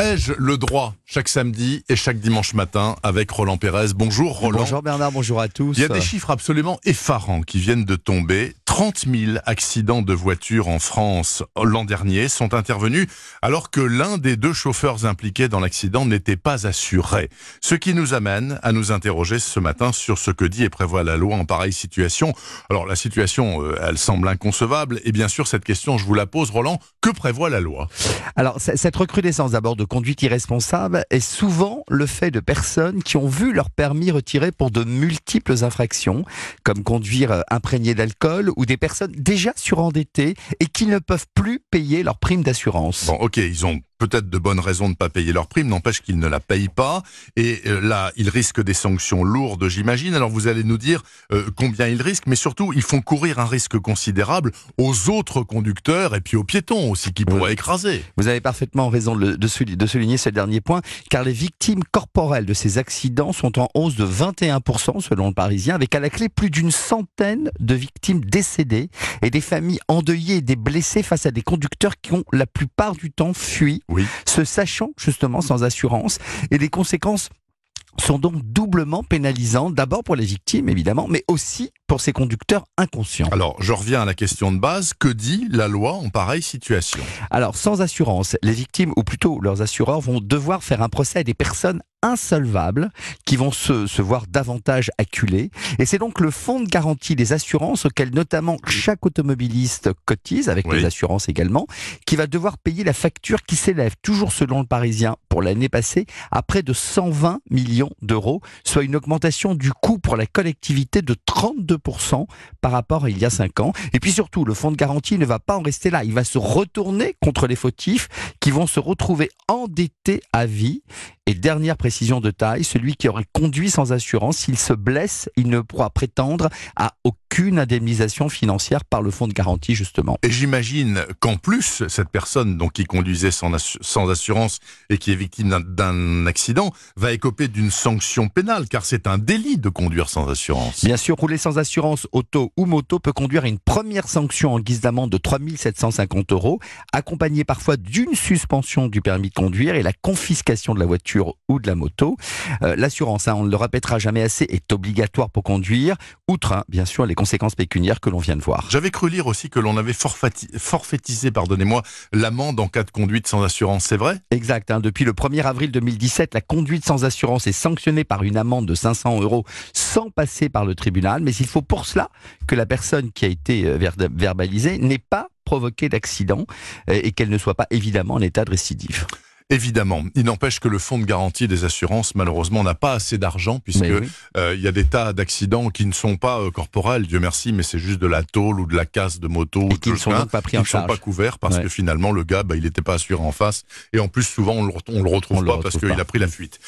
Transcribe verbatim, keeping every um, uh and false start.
Ai-je le droit chaque samedi et chaque dimanche matin avec Roland Pérez. Bonjour Roland. Bonjour Bernard, bonjour à tous. Il y a des chiffres absolument effarants qui viennent de tomber. trente mille accidents de voiture en France l'an dernier sont intervenus alors que l'un des deux chauffeurs impliqués dans l'accident n'était pas assuré. Ce qui nous amène à nous interroger ce matin sur ce que dit et prévoit la loi en pareille situation. Alors la situation, euh, elle semble inconcevable et bien sûr cette question, je vous la pose Roland, que prévoit la loi ? Alors cette recrudescence d'abord de conduite irresponsable est souvent le fait de personnes qui ont vu leur permis retiré pour de multiples infractions, comme conduire imprégné d'alcool ou des personnes déjà surendettées et qui ne peuvent plus payer leur prime d'assurance. Bon, ok, ils ont peut-être de bonnes raisons de ne pas payer leur prime, n'empêche qu'ils ne la payent pas. Et euh, là, ils risquent des sanctions lourdes, j'imagine. Alors vous allez nous dire euh, combien ils risquent, mais surtout, ils font courir un risque considérable aux autres conducteurs et puis aux piétons aussi, qui pourraient oui. écraser. Vous avez parfaitement raison de, de souligner ce dernier point, car les victimes corporelles de ces accidents sont en hausse de vingt et un pour cent selon le Parisien, avec à la clé plus d'une centaine de victimes décédées et des familles endeuillées et des blessés face à des conducteurs qui ont la plupart du temps fui. Oui. Se sachant justement sans assurance, et les conséquences sont donc doublement pénalisantes, d'abord pour les victimes évidemment, mais aussi pour ces conducteurs inconscients. Alors, je reviens à la question de base, que dit la loi en pareille situation ? Alors, sans assurance, les victimes, ou plutôt leurs assureurs, vont devoir faire un procès à des personnes insolvables qui vont se, se voir davantage acculés. Et c'est donc le fonds de garantie des assurances auquel notamment chaque automobiliste cotise, avec oui. les assurances également, qui va devoir payer la facture qui s'élève, toujours selon le Parisien, pour l'année passée, à près de cent vingt millions d'euros, soit une augmentation du coût pour la collectivité de trente-deux pour cent par rapport à il y a cinq ans. Et puis surtout, le fonds de garantie ne va pas en rester là. Il va se retourner contre les fautifs qui vont se retrouver endettés à vie. Et dernière précision de taille, celui qui aurait conduit sans assurance, s'il se blesse, il ne pourra prétendre à aucune indemnisation financière par le fonds de garantie, justement. Et j'imagine qu'en plus, cette personne donc, qui conduisait sans, assu- sans assurance et qui est victime d'un, d'un accident va écoper d'une sanction pénale, car c'est un délit de conduire sans assurance. Bien sûr, rouler sans assurance, auto ou moto, peut conduire à une première sanction en guise d'amende de trois mille sept cent cinquante euros, accompagnée parfois d'une suspension du permis de conduire et la confiscation de la voiture ou de la moto. Euh, l'assurance, hein, on ne le répétera jamais assez, est obligatoire pour conduire, outre hein, bien sûr les conséquences pécuniaires que l'on vient de voir. J'avais cru lire aussi que l'on avait forfati- forfaitisé pardonnez-moi, l'amende en cas de conduite sans assurance, c'est vrai ? Exact, hein, depuis le premier avril deux mille dix-sept, la conduite sans assurance est sanctionnée par une amende de cinq cents euros sans passer par le tribunal, mais il faut pour cela que la personne qui a été euh, ver- verbalisée n'ait pas provoqué d'accident euh, et qu'elle ne soit pas évidemment en état de récidive. Évidemment, il n'empêche que le fonds de garantie des assurances, malheureusement, n'a pas assez d'argent, puisque il oui. euh, y a des tas d'accidents qui ne sont pas euh, corporels, Dieu merci, mais c'est juste de la tôle ou de la casse de moto. Et qui ne sont donc pas pris en charge. Ils ne sont pas couverts parce ouais. que finalement, le gars, bah, il n'était pas assuré en face. Et en plus, souvent, on le, on le retrouve on pas le retrouve parce qu'il a pris la fuite.